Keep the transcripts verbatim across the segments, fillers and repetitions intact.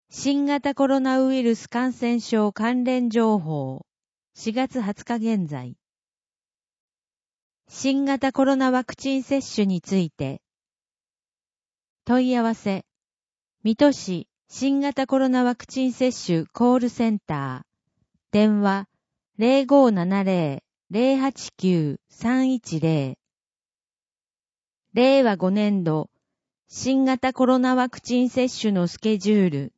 新型コロナウイルス感染症関連情報。しがつはつか現在。新型コロナワクチン接種について。問い合わせ。水戸市新型コロナワクチン接種コールセンター。電話 ゼロごーななゼロ ゼロはちきゅう さんいちゼロ。れいわごねんど新型コロナワクチン接種のスケジュール。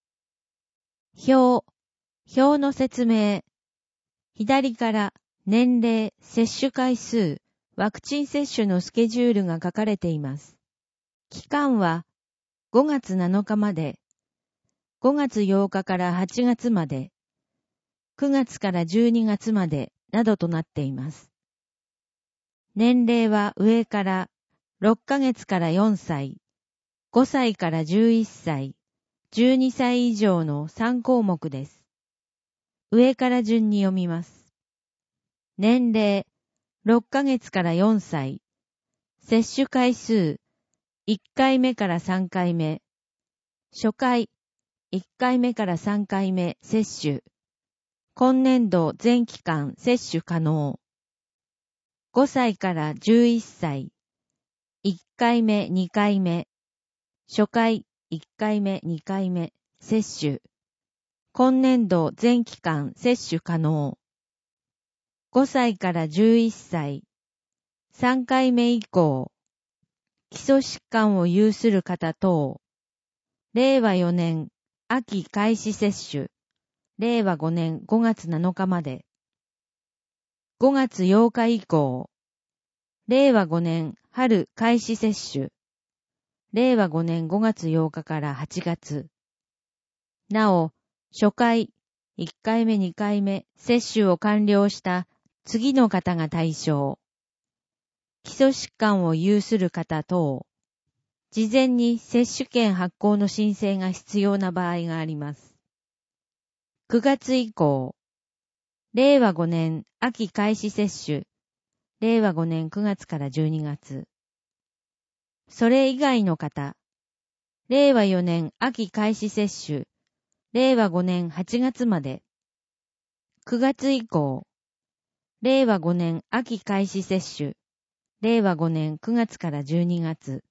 表。表の説明。左から年齢、接種回数、ワクチン接種のスケジュールが書かれています。期間はごがつなのかまで、ごがつようかからはちがつまで、くがつからじゅうにがつまでなどとなっています。年齢は上からろっかげつからよんさい、ごさいからじゅういっさい、じゅうにさい以上のさんこうもくです。上から順に読みます。年齢、ろっかげつからよんさい。接種回数、いっかいめからさんかいめ。初回、いっかいめからさんかいめ接種。今年度全期間接種可能。ごさいからじゅういっさい。いっかいめ、にかいめ。初回、いっかいめ、にかいめ接種。今年度全期間接種可能。ごさいからじゅういっさい。さんかいめ以降。基礎疾患を有する方等。れいわよねん秋開始接種。れいわごねんごがつなのかまで。ごがつようか以降。れいわごねん春開始接種。れいわごねんごがつようかからはちがつ。なお、初回、いっかいめにかいめ接種を完了した次の方が対象。基礎疾患を有する方等。事前に接種券発行の申請が必要な場合があります。くがつ以降。れいわごねん秋開始接種。れいわごねんくがつからじゅうにがつ。それ以外の方。れいわよねん秋開始接種。れいわごねんはちがつまで。くがつ以降。れいわごねん秋開始接種。れいわごねんくがつからじゅうにがつ。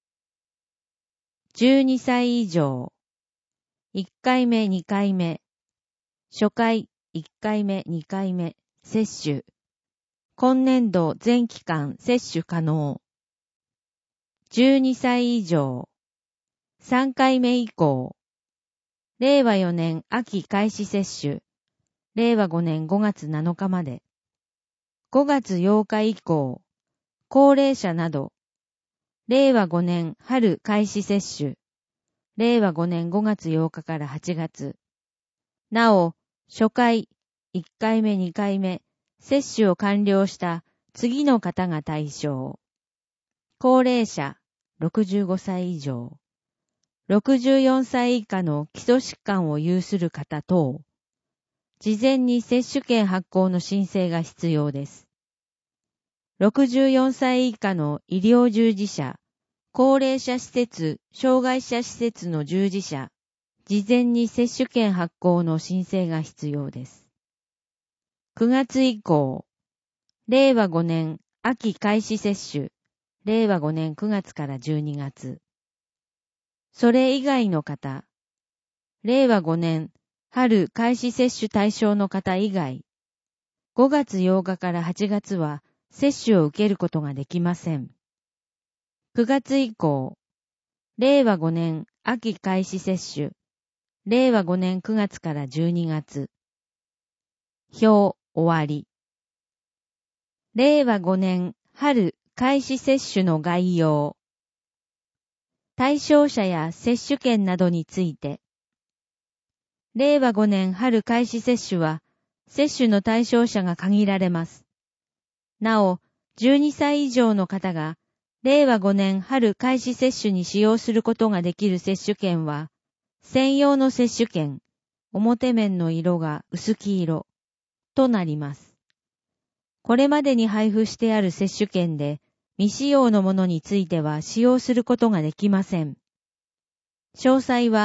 じゅうにさい以上。いっかいめ、にかいめ。初回、いっかいめ、にかいめ接種。今年度全期間接種可能。じゅうにさい以上。さんかいめ以降。れいわよねん秋開始接種。れいわごねんごがつなのかまで。ごがつようか以降。高齢者など。れいわごねん春開始接種。れいわごねんごがつようかからはちがつ。なお、初回、いっかいめにかいめ、接種を完了した次の方が対象。高齢者、ろくじゅうごさい以上。ろくじゅうよんさい以下の基礎疾患を有する方等。事前に接種券発行の申請が必要です。ろくじゅうよんさい以下の医療従事者、高齢者施設、障害者施設の従事者、事前に接種券発行の申請が必要です。くがつ以降、れいわごねん秋開始接種、れいわごねんくがつからじゅうにがつ。それ以外の方、れいわごねん春開始接種対象の方以外、ごがつようかからはちがつは接種を受けることができません。くがつ以降、れいわごねん秋開始接種、れいわごねんくがつからじゅうにがつ。表終わり。れいわごねん春開始接種の概要。対象者や接種券などについて。れいわごねん春開始接種は、接種の対象者が限られます。なお、じゅうにさい以上の方が、れいわごねん春開始接種に使用することができる接種券は、専用の接種券、表面の色が薄黄色となります。これまでに配布してある接種券で、未使用のものについては使用することができません。詳細は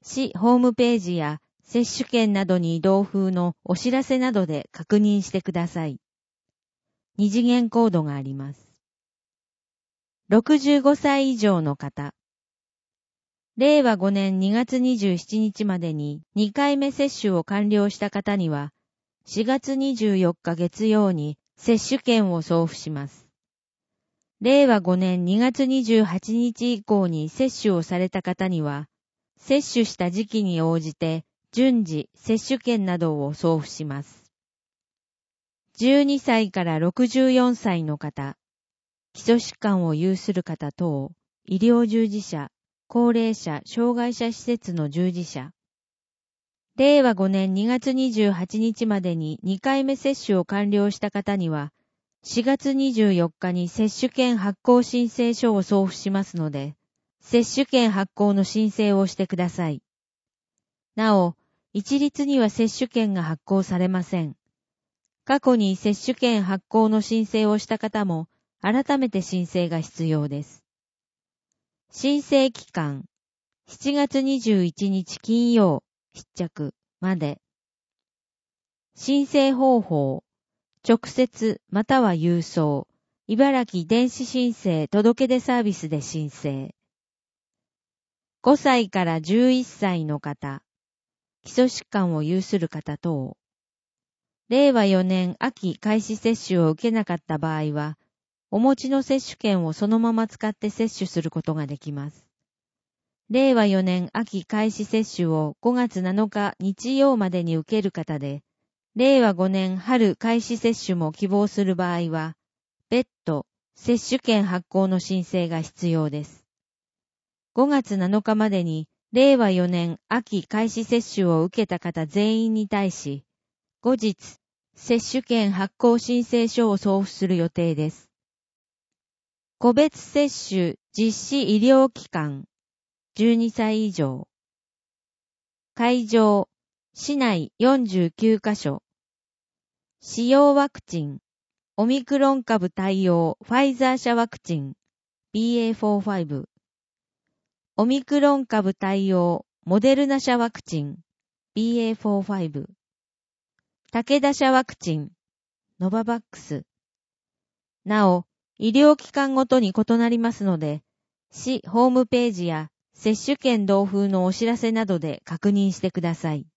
市ホームページや接種券などに移動風のお知らせなどで確認してください。二次元コードがあります。ろくじゅうごさい以上の方。れいわごねんにがつにじゅうしちにちまでににかいめ接種を完了した方には、しがつにじゅうよっか月曜に接種券を送付します。れいわごねんにがつにじゅうはちにち以降に接種をされた方には、接種した時期に応じて順次接種券などを送付します。じゅうにさいからろくじゅうよんさいの方、基礎疾患を有する方等、医療従事者、高齢者、障害者施設の従事者。れいわごねんにがつにじゅうはちにちまでににかいめ接種を完了した方には、しがつにじゅうよっかに接種券発行申請書を送付しますので、接種券発行の申請をしてください。なお、一律には接種券が発行されません。過去に接種券発行の申請をした方も、改めて申請が必要です。申請期間、しちがつにじゅういちにち金曜、必着まで。申請方法、直接または郵送、茨城電子申請届出サービスで申請。ごさいからじゅういっさいの方、基礎疾患を有する方等。れいわよねん秋開始接種を受けなかった場合は、お持ちの接種券をそのまま使って接種することができます。れいわよねん秋開始接種をごがつなのか日曜までに受ける方で、れいわごねん春開始接種も希望する場合は、別途接種券発行の申請が必要です。ごがつなのかまでにれいわよねん秋開始接種を受けた方全員に対し、後日、接種券発行申請書を送付する予定です。個別接種実施医療機関、じゅうにさい以上。会場、市内よんじゅうきゅうかしょ。使用ワクチン、オミクロン株対応ファイザー社ワクチン ビーエーフォーじゅうご。オミクロン株対応モデルナ社ワクチン ビーエーフォーじゅうご。武田社ワクチンノババックス。なお、医療機関ごとに異なりますので、市ホームページや接種券同封のお知らせなどで確認してください。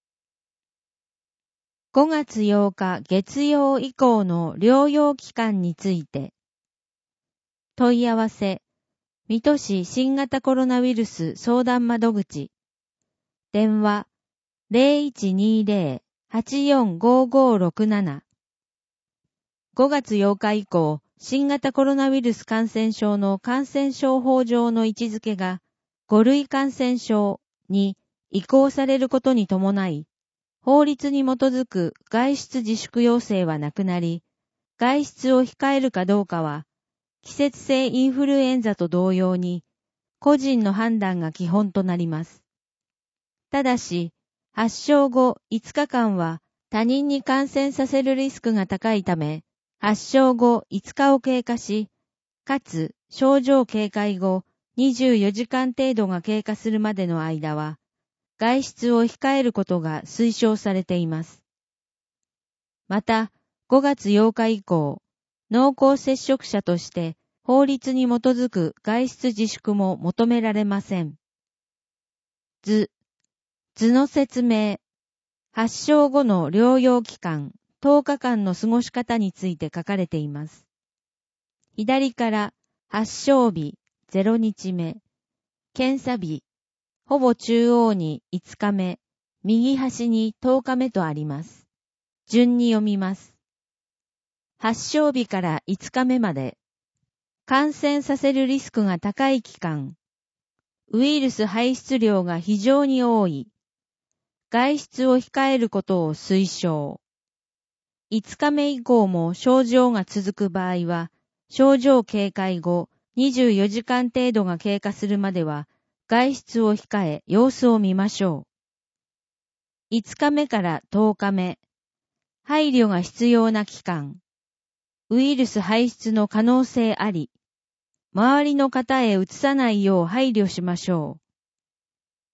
ごがつようか月曜以降の療養期間について、問い合わせ、水戸市新型コロナウイルス相談窓口、電話 ゼロいちにゼロ はちよんごごろくなな。ごがつようか以降、新型コロナウイルス感染症の感染症法上の位置づけがごるい感染症に移行されることに伴い、法律に基づく外出自粛要請はなくなり、外出を控えるかどうかは、季節性インフルエンザと同様に、個人の判断が基本となります。ただし、発症後いつかかんは他人に感染させるリスクが高いため、発症後いつかを経過し、かつ症状軽快後にじゅうよじかん程度が経過するまでの間は、外出を控えることが推奨されています。また、ごがつようか以降、濃厚接触者として法律に基づく外出自粛も求められません。図、図の説明、発症後の療養期間、とおかかんの過ごし方について書かれています。左から発症日ゼロにちめ、検査日、ほぼ中央にいつかめ、右端にとおかめとあります。順に読みます。発症日からいつかめまで、感染させるリスクが高い期間、ウイルス排出量が非常に多い、外出を控えることを推奨。いつかめ以降も症状が続く場合は、症状軽快後にじゅうよじかん程度が経過するまでは、外出を控え様子を見ましょう。いつかめからとおかめ、配慮が必要な期間、ウイルス排出の可能性あり、周りの方へ移さないよう配慮しましょう。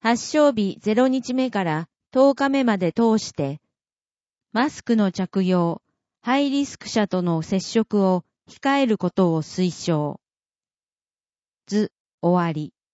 発症日ゼロにちめからとおかめまで通して、マスクの着用、ハイリスク者との接触を控えることを推奨。図、終わり。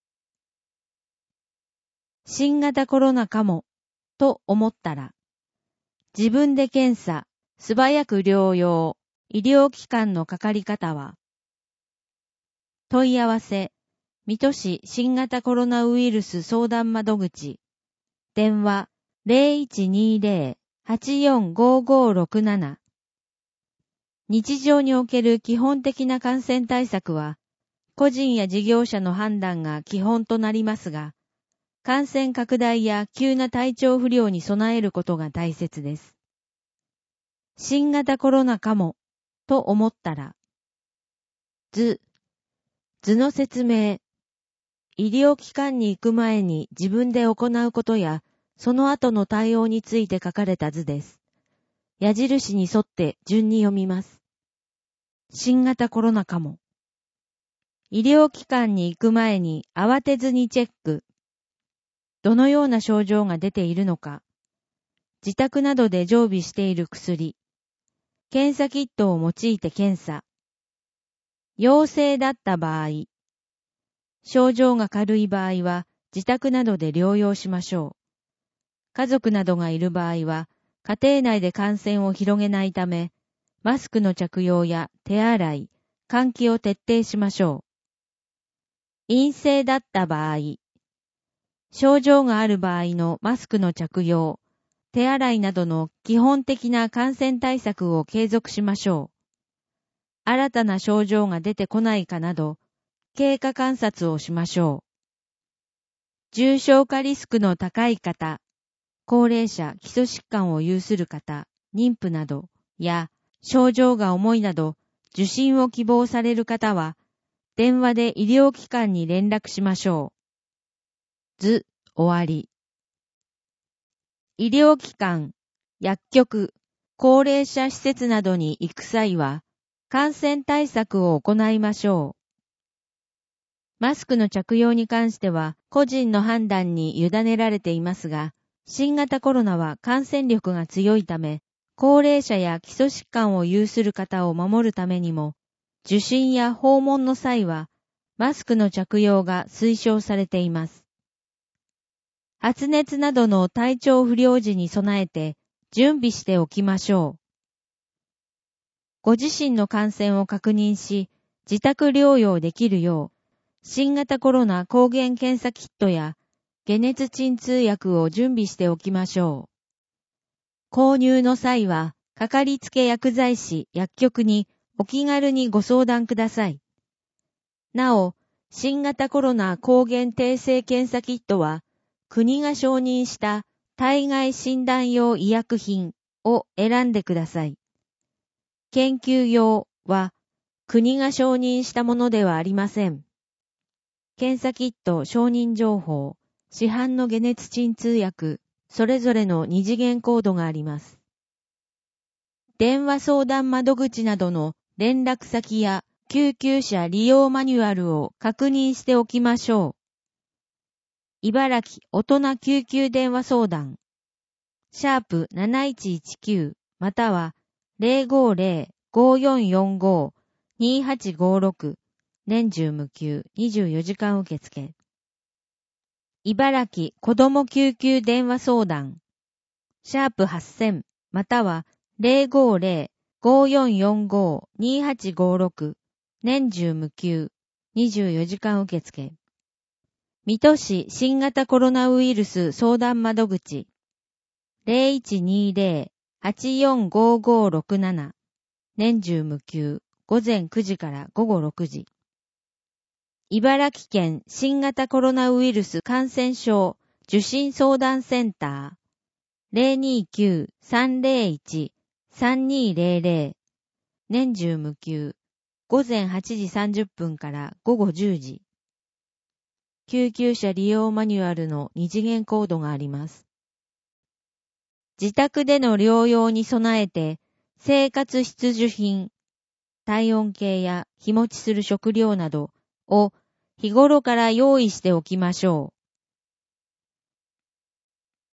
新型コロナかも、と思ったら、自分で検査、素早く療養、医療機関のかかり方は、問い合わせ、水戸市新型コロナウイルス相談窓口、電話 ゼロいちにゼロ はちよんごごろくなな。日常における基本的な感染対策は、個人や事業者の判断が基本となりますが、感染拡大や急な体調不良に備えることが大切です。新型コロナかも、と思ったら、図、図の説明。医療機関に行く前に自分で行うことや、その後の対応について書かれた図です。矢印に沿って順に読みます。新型コロナかも。医療機関に行く前に慌てずにチェック。どのような症状が出ているのか。自宅などで常備している薬。検査キットを用いて検査。陽性だった場合。症状が軽い場合は自宅などで療養しましょう。家族などがいる場合は家庭内で感染を広げないため、マスクの着用や手洗い、換気を徹底しましょう。陰性だった場合、症状がある場合のマスクの着用、手洗いなどの基本的な感染対策を継続しましょう。新たな症状が出てこないかなど、経過観察をしましょう。重症化リスクの高い方、高齢者、基礎疾患を有する方、妊婦などや症状が重いなど受診を希望される方は、電話で医療機関に連絡しましょう。図、終わり。医療機関、薬局、高齢者施設などに行く際は、感染対策を行いましょう。マスクの着用に関しては個人の判断に委ねられていますが、新型コロナは感染力が強いため、高齢者や基礎疾患を有する方を守るためにも、受診や訪問の際は、マスクの着用が推奨されています。発熱などの体調不良時に備えて準備しておきましょう。ご自身の感染を確認し、自宅療養できるよう、新型コロナ抗原検査キットや解熱鎮痛薬を準備しておきましょう。購入の際は、かかりつけ薬剤師、薬局にお気軽にご相談ください。なお、新型コロナ抗原定性検査キットは、国が承認した体外診断用医薬品を選んでください。研究用は、国が承認したものではありません。検査キット承認情報、市販の解熱鎮痛薬、それぞれの二次元コードがあります。電話相談窓口などの連絡先や救急車利用マニュアルを確認しておきましょう。茨城大人救急電話相談、シャープなないちいちきゅうまたは ゼロごゼロ ごよんよんご にはちごろく年中無休にじゅうよじかん受付。茨城子ども救急電話相談、シャープはっせんまたは ゼロごゼロ ごよんよんご にはちごろく年中無休にじゅうよじかん受付。水戸市新型コロナウイルス相談窓口 ゼロいちにゼロ はちよんごごろくなな 年中無休午前くじから午後ろくじ。茨城県新型コロナウイルス感染症受診相談センター ゼロにきゅう さんゼロいち さんにゼロゼロ 年中無休午前はちじさんじゅっぷんから午後じゅうじ。救急車利用マニュアルの二次元コードがあります。自宅での療養に備えて生活必需品、体温計や日持ちする食料などを日頃から用意しておきましょう。